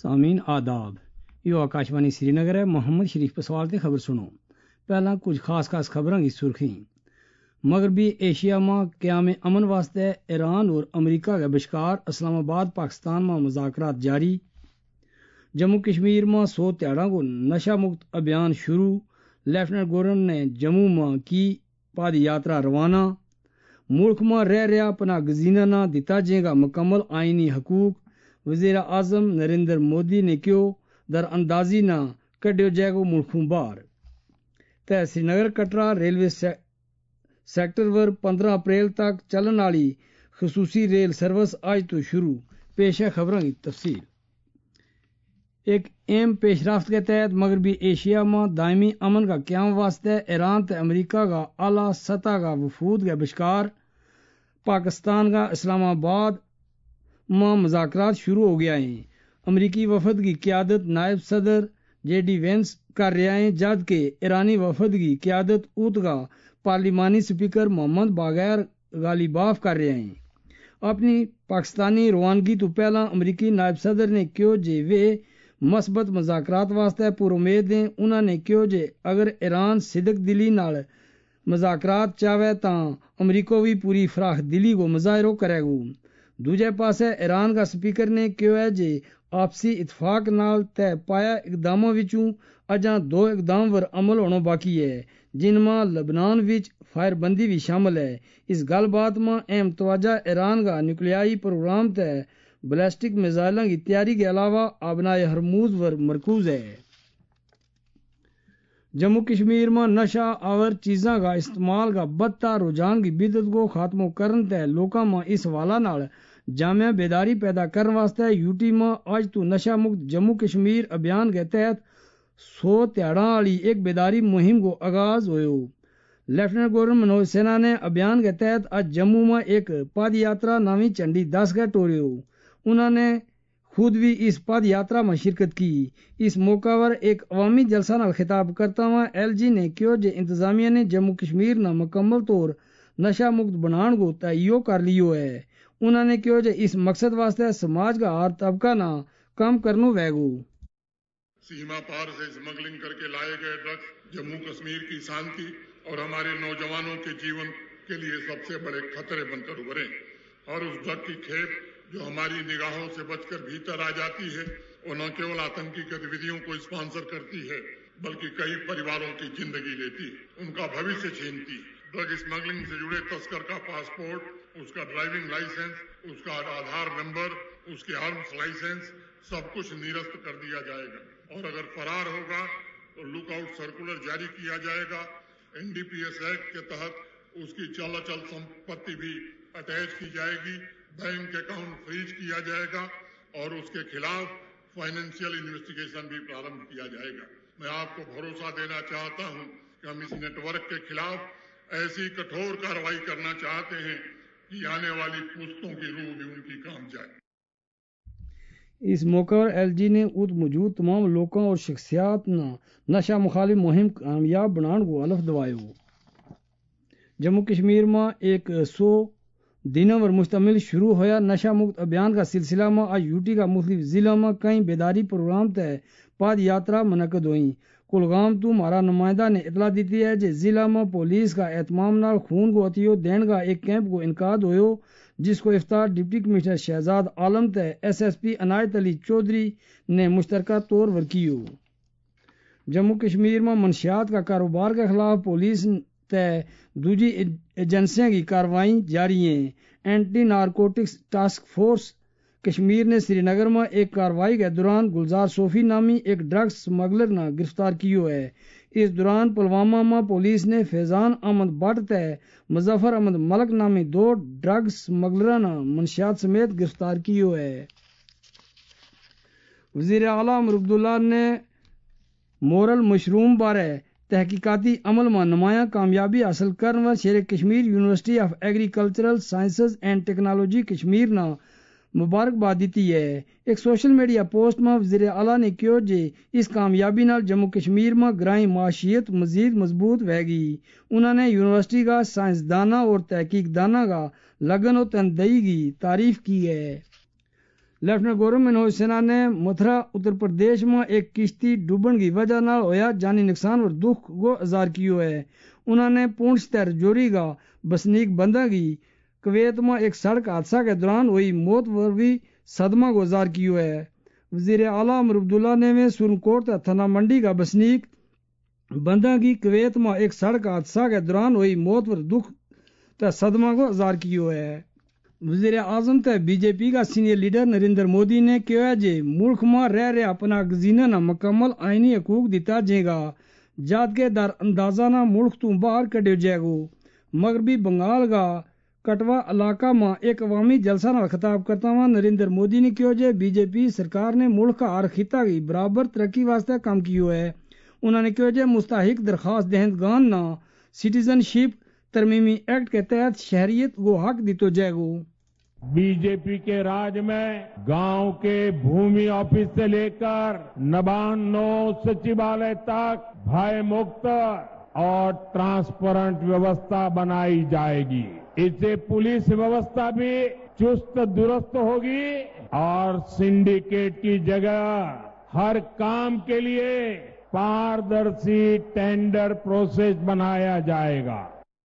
سامعین آداب، یہ آکاشوانی سری نگر ہے۔ محمد شریف پسوال تے خبر سنو۔ پہلا کچھ خاص خبراں کی سرخی۔ مغربی ایشیا میں قیام امن واسطے ایران اور امریکہ کے بشکار اسلام آباد پاکستان میں مذاکرات جاری۔ جموں کشمیر میں 100 تہاڑوں کو نشہ مکت ابھیان شروع۔ لیفٹیننٹ گورنر نے جموں میں کی پد یاترا روانہ۔ ملک میں رہ رہا پناہ گزینہ نہ دتا جائے گا مکمل آئینی حقوق۔ وزیر اعظم نریندر مودی نے کیوں در اندازی نہ کڈیو جائے گا ملکوں باہر۔ تے Srinagar Katra railway sector ور 15 اپریل تک چلن والی خصوصی ریل سروس آج تو شروع۔ پیش ہے خبروں کی تفصیل۔ ایک اہم پیش رفت کے تحت مغربی ایشیا میں دائمی امن کا قیام واسطے ایران تے امریکہ کا اعلیٰ سطح کا وفود کے بشکار پاکستان کا اسلام آباد میں مذاکرات شروع ہو گیا ہیں۔ امریکی وفد کی قیادت نائب صدر جے ڈی وینس کر رہے ہیں، جبکہ ایرانی وفد کی قیادت اوتگا پارلیمانی اسپیکر محمد باقر غالیباف کر رہے ہیں۔ اپنی پاکستانی روانگی تو پہلا امریکی نائب صدر نے کہو جے وہ مثبت مذاکرات واسطے پر امید ہیں۔ انہوں نے کہو جے اگر ایران صدق دلی نال مذاکرات چاہے تاں امریکہ بھی پوری فراخ دلی کو مظاہرہ کرے گا۔ دوجے پاسے ایران کا سپیکر نے کہو ہے جے آپسی اتفاق نال طے پایا اقداموں وچوں اجاں 2 اقدام ور عمل ہونا باقی ہے، جن میں لبنان وچ فائر بندی بھی شامل ہے۔ اس گل بات میں اہم توجہ ایران کا نیوکلیائی پروگرام تے بیلسٹک میزائلوں کی تیاری کے علاوہ آبنائے ہرموز ور مرکوز ہے۔ جموں کشمیر میں نشہ آور چیزاں کا استعمال کا بدتر رجحان کی بدت کو خاتمہ کرن تے لوکاں میں اس حوالہ نال جامع بیداری پیدا کرنے واسطے یوٹی میں آج تو نشہ مکت جموں کشمیر ابھیان کے تحت 100 تہاڑاں والی ایک بیداری مہم کو آغاز ہوئے۔ لیفٹیننٹ گورنر منوج سنہا نے ابھیان کے تحت آج جموں میں ایک پد یاترا نامی چنڈی 10 کے ٹورے۔ انہوں نے خود بھی اس پد یاترا میں شرکت کی۔ اس موقع پر ایک عوامی جلسہ نال خطاب کرتا ہوا ایل جی نے کہو جے انتظامیہ نے جموں کشمیر نہ مکمل طور نشہ مکت بنان کو طے کر لیو ہے۔ انہوں نے کہو جے اس مقصد واسطے سماج کا ہر طبقہ نہ کام کرنو ویگو۔ سیما پار سے اسمگلنگ کر کے لائے گئے ڈرگس جموں کشمیر کی شانتی اور ہمارے نوجوانوں کے جیون کے لیے سب سے بڑے خطرے بن کر ابھرے، اور اس ڈرگ کی کھیپ جو ہماری نگاہوں سے بچ کر بھیتر آ جاتی ہے وہ نہ کیول آتنکی گتیویدھیوں کو اسپانسر کرتی ہے بلکہ کئی پریواروں کی زندگی لیتی ہے، ان کا بھوشیہ چھینتی ہے۔ ڈرگ اسمگلنگ سے جڑے تسکر کا پاسپورٹ، اس کا ڈرائیونگ لائسنس، اس کا آدھار نمبر، اس کے آرمز لائسنس سب کچھ نرست کر دیا جائے گا، اور اگر فرار ہوگا تو لک آؤٹ سرکولر جاری کیا جائے گا۔ N D P S act کے تحت اس کی چل سمپتی بھی اٹیچ کی جائے گی، بینک اکاؤنٹ فریز کیا جائے گا، اور اس کے خلاف فائنینشیل انویسٹیگیشن بھی پرارمبھ کیا جائے گا۔ میں آپ کو بھروسہ دینا چاہتا ہوں کہ ہم اس نیٹ ورک کے خلاف ایسی کٹھور کارروائی کرنا چاہتے ہیں کہ آنے والی پوستوں کی روح بھی ان کی کام جائے۔ اس موقع پر ایل جی نے موجود تمام لوگوں اور شخصیات نے نشہ مخالف مہم کامیاب بنانے کو حلف دلوایا۔ جموں کشمیر میں ایک 100 دنوں پر مشتمل شروع ہوا نشہ مکت ابھیان کا سلسلہ میں آج یوٹی کا مختلف ضلع میں کئی بیداری پروگرام تے پد یاترا منعقد ہوئی۔ کلگام تو ہمارا نمائندہ نے اطلاع دیتی ہے کہ ضلع میں پولیس کا اہتمام نال خون کو عطیہ دین کا ایک کیمپ کو انعقاد ہوئے، جس کو افتتاح ڈپٹی کمشنر شہزاد عالم تے ایس ایس پی عنایت علی چودھری نے مشترکہ طور پر کیو۔ جموں کشمیر میں منشیات کا کاروبار کے خلاف پولیس تے دوجی ایجنسیاں کی کارروائیاں جاری ہیں۔ Anti narcotics task force Kashmir نے سری نگر میں ایک کارروائی کے دوران گلزار صوفی نامی ایک ڈرگس سمگلر نے گرفتار کیو ہے۔ اس دوران پلوامہ میں پولیس نے فیضان احمد بٹ تے مظفر احمد ملک نامی 2 ڈرگس سمگلراں نے منشیات سمیت گرفتار کیو ہے۔ وزیر اعلیٰ عمر عبداللہ نے مورل مشروم بارے تحقیقاتی عمل میں نمایاں کامیابی حاصل کرنے والے Sher Kashmir university of agricultural sciences and technology Kashmir نے مبارکباد دیتی ہے۔ ایک سوشل میڈیا پوسٹ میں وزیر اعلیٰ نے کہا کہ اس کامیابی نال جموں کشمیر میں گرائیں معاشیت مزید مضبوط ہوئے گی۔ انہوں نے یونیورسٹی کا سائنسدانوں اور تحقیق دانوں کا لگن و تندہی کی تعریف کی ہے۔ लेफ्टिनेंट गौरव मनोज सिन्हा ने मथुरा उत्तर प्रदेश में एक किश्ती डूबण की वजह नाल होया जानी नुकसान और दुख को इजहार कियो है। उन्होंने पुंछ ते रजौरी का बसनीक बंदा की कुवैत में एक सड़क हादसा के दौरान हुई मौत पर भी सदमा को इजहार कियो है। वजीर आला उमर अब्दुल्ला ने में सुरनकोट थाना मंडी का बसनीक बंदा की कुवैत में एक सड़क हादसा के दौरान हुई मौत पर दुख ते सदमा को इजहार कियो है। वजीर आजम ते बीजेपी का सीनियर लीडर नरेंद्र मोदी ने कहा है जे मुल्क में रह रहे अपना गजीना न मुकम्मल आईनी हकूक दिता जाएगा, जात के दर अंदाजा न मुल्क तू बाहर कढ़ियो जाएगो। मगरबी बंगाल का कटवा इलाका में एक अवामी जलसा न खिताब करता हुआ नरेंद्र मोदी ने कहा जे बीजेपी सरकार ने मुल्क का हर खिता की बराबर तरक्की वास्ते काम कियो है। उन्होंने कहा जे मुस्तहिक दरखास्त दहंदगान न सिटीजनशिप तरमीमी एक्ट के तहत शहरियत को हक दितो जाएगो। बीजेपी के राज में गांव के भूमि ऑफिस से लेकर नबानो सचिवालय तक भय मुक्त और ट्रांसपेरेंट व्यवस्था बनाई जाएगी। इससे पुलिस व्यवस्था भी चुस्त दुरुस्त होगी और सिंडिकेट की जगह हर काम के लिए पारदर्शी टेंडर प्रोसेस बनाया जाएगा।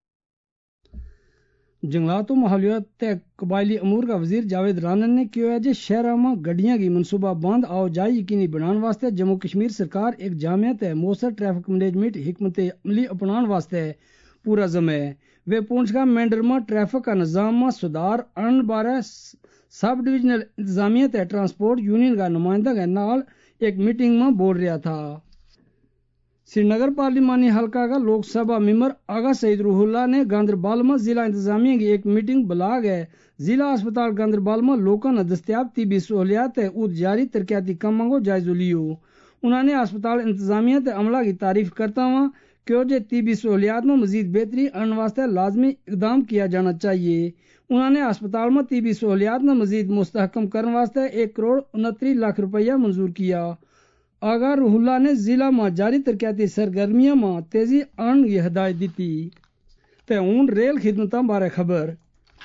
जंगलात और माहौलियात ते कबायली अमूर का वजीर जावेद राना ने कहा है जे शहरों में गड्डियां की मनसूबा बंद आओ जाई यकीनी बनाने वास्ते जम्मू कश्मीर सरकार एक जामिया ते मौसर ट्रैफिक मैनेजमेंट हिकमत अमली अपनाने वास्ते पूरा जमे। वे पुंछ का मेंढर में ट्रैफिक का निजाम में सुधार अन बारे सब डिविजनल इंतजामिया ते ट्रांसपोर्ट यूनियन का नुमाइंदा के नाल एक मीटिंग में बोल रहा था। श्रीनगर पार्लिमानी हलका का लोकसभा मेंबर आगा सईद रूहुल्ला ने गांधरबल में जिला इंतजामिया की एक मीटिंग बुला गए जिला अस्पताल गांधरबल में लोगों ने दस्तियाब तिबी सहूलियात उद जारी तरक्याती कामों को जायजा लियो। उन्होंने अस्पताल इंतजामिया ते अमला की तारीफ करता हुआ क्यों जे तिबी सहूलियात में मजीद बेहतरी आने वास्ते लाजमी इकदाम किया जाना चाहिए। उन्होंने अस्पताल में तिबी सहूलियात में मजीद मुस्तहकम करने वास्ते 1,29 करोड़ रुपया मंजूर किया। आगा रूहुल्ला ने जिला में जारी तरक्याती सरगर्मियों में तेजी आने की हिदायत दी थी। ते हूं रेल खिदमतों बारे खबर।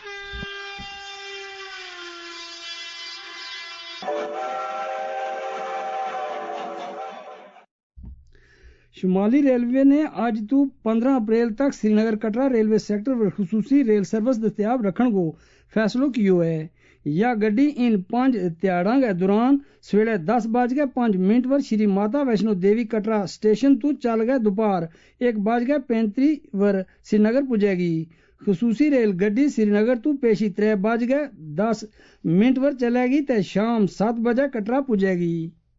शुमाली रेलवे ने आज तो 15 अप्रैल तक श्रीनगर कटरा रेलवे सेक्टर पर खुसूसी रेल सर्विस दस्तियाब रखने को फैसलो कियो है। यह गड्डी इन 5 त्याड़ा के दौरान सवेरे 10:05 पर श्री माता वैष्णो देवी कटरा स्टेशन तो चल गए दोपहर 1:35 पर श्रीनगर पुजेगी। खुसूसी रेल गड्डी श्रीनगर तो पेशी 3:10 पर चलेगी ते शाम 7 बजे कटरा पुजेगी।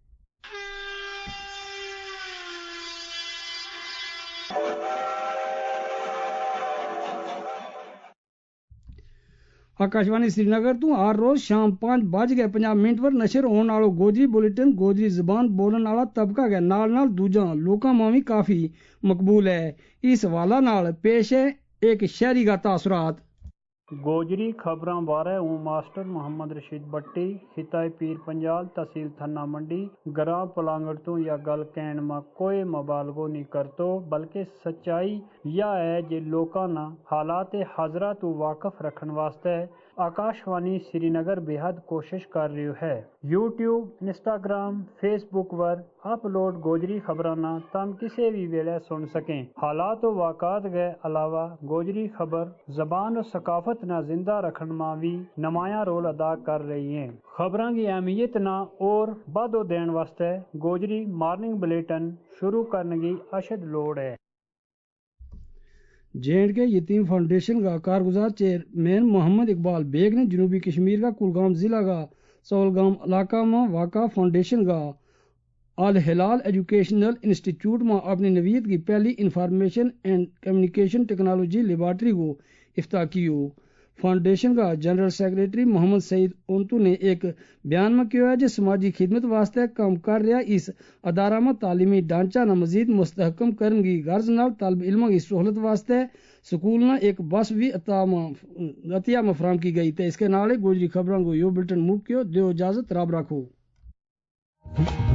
आकाशवाणी श्रीनगर तो हर रोज शाम 5:50 पर नशर होने वालों गोजरी बुलेटिन गोजरी जबान बोलने वाला तबका के नाल नाल दूजा लोकां में भी काफी मकबूल है। इस हवाला नाल पेश है एक शहरी का तासुरात। गोजरी खबरां बारे हूँ मास्टर मोहम्मद रशीद बट्टी खिताई पीर पंजाल तहसील थन्ना मंडी ग्रां पलांगड़ तो या गल कहण में कोई मुबालगो नहीं करतो बल्कि सच्चाई यह है जे लोकां ना हालात हाजरा तो वाकफ रखने वास्ते आकाशवाणी श्रीनगर बेहद कोशिश कर रही है। यूट्यूब इंस्टाग्राम फेसबुक पर अपलोड गोजरी खबरां ना तम किसी भी वेले सुन सकें। हालात व वाक़ात के अलावा गोजरी खबर जबान और सकाफत ना जिंदा रखने में भी नमाया रोल अदा कर रही है। खबरां की अहमियत ना और बढ़ो देने वास्ते गोजरी मॉर्निंग बुलेटिन शुरू करने की अशद लोड़ है। जे.एंड.के यतीम फाउंडेशन का कारगुजार चेयरमैन मोहम्मद इकबाल बेग ने जनूबी कश्मीर का कुलगाम जिला का सौलगाम इलाका में वाक़ा फाउंडेशन का अल हिलाल एजुकेशनल इंस्टीट्यूट में अपनी नवीयत की पहली information and communication technology laboratory को इफ्ताह किया। फाउंडेशन का जनरल सेक्रेटरी मोहम्मद सईद ओंतू ने एक बयान में कहा है समाजी खिदमत वास्ते काम कर रहा इस अदारा में तालीमी ढांचा न मजीद मुस्तहकम करने की गर्ज नाल तालिब इल्मां की सहूलत वास्ते स्कूल न एक बस भी अतिया में फराम की गई। तो इसके नाल गोजरी खबरों को यो बुलेटिन मुक दियो इजाजत रब रखो।